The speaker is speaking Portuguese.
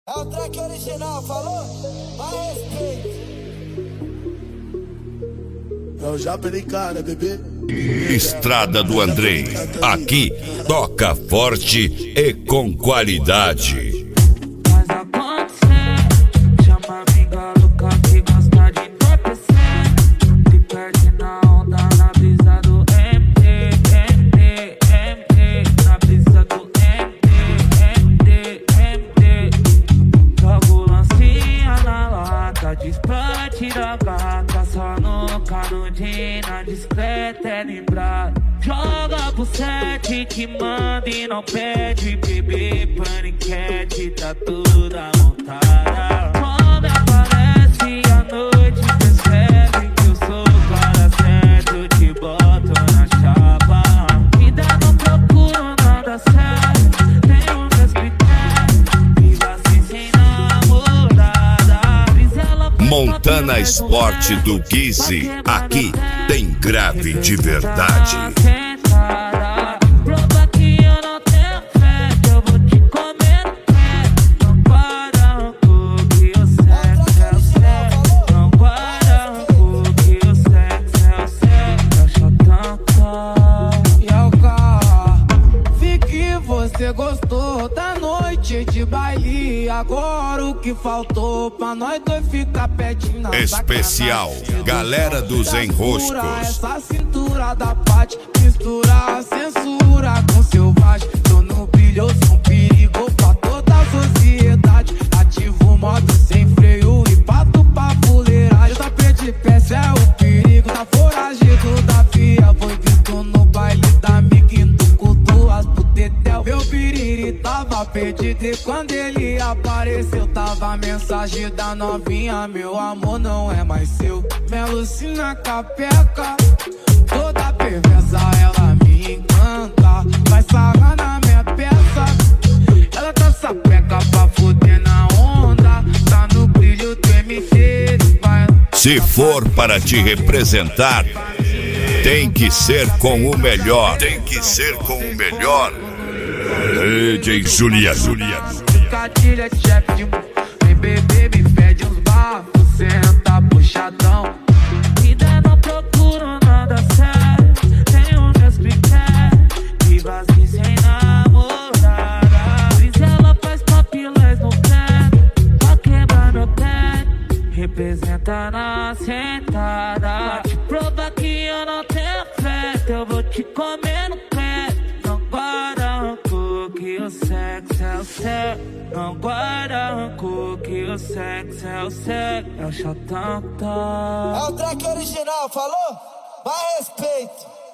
É o track original, falou? Mais respeito. É o Japelicana, bebê. Estrada do Andrei. Aqui toca forte e com qualidade. Faz acontecer, chama amiga louca que gosta de entorpecer. Se perde na onda, na brisa do MD, MD, MD. Na brisa do MD, MD, MD. Jogo lancinha na lata, desplante da gata. Só no canudinho, na discreta é lembrado. Joga pro set que manda e não pede. Bebê, paniquete, tá toda montada. Quando aparece a noite, percebe que eu sou o cara certo. Te boto na chapa. Vida não procuro nada sério. Tenho meus critérios. Viva assim sem namorada. Montana Esporte do Guizi. Aqui tem grave de verdade. Prova que eu não tenho fé, que eu vou te comer no pé. Não guarda rancor, que o sexo é o sexo. Não guarda rancor, que o sexo é o sexo. Eu chotão. E ao carro, vi que você gostou da noite de baile. Agora o que faltou pra nós dois ficar pertinho na Especial, galera dos enroscos. Essa cintura da Paty, mistura a censura com selvagem. Tô no brilho, eu sou um perigo pra toda a sociedade. Ativo o modo sem freio e pato pra fuleiragem. O tapete de peça é o perigo, tá foragido da via. Foi visto no baile da Miquinto, cultuas do Tetel. Meu piriri tava perdido e quando ele apareceu tava a mensagem da novinha: meu amor não é mais seu. Me alucina capeca, toda perversa, ela me encanta. Vai sarrar na minha peça, ela tá sapeca pra fuder na onda. Tá no brilho do MD, vai. Se for para te representar, tem que ser com o melhor. Tem que ser com o melhor. DJ Juliano. Cadilha, chefe de vem beber, me pede uns bafos, senta puxadão. Vida não procuro nada sério. Tenho meus critérios. Viva assim sem namorada. Mas ela faz papilés no pé, pra quebrar meu pé. Representa na sentada. Te prova que eu não tenho fé, que eu vou te comer no pé. Não guarda rancor, que o sexo é o sexo. Não guarda rancor, que o sexo é o sexo. É o chotão. É o track original, falou? Mais respeito.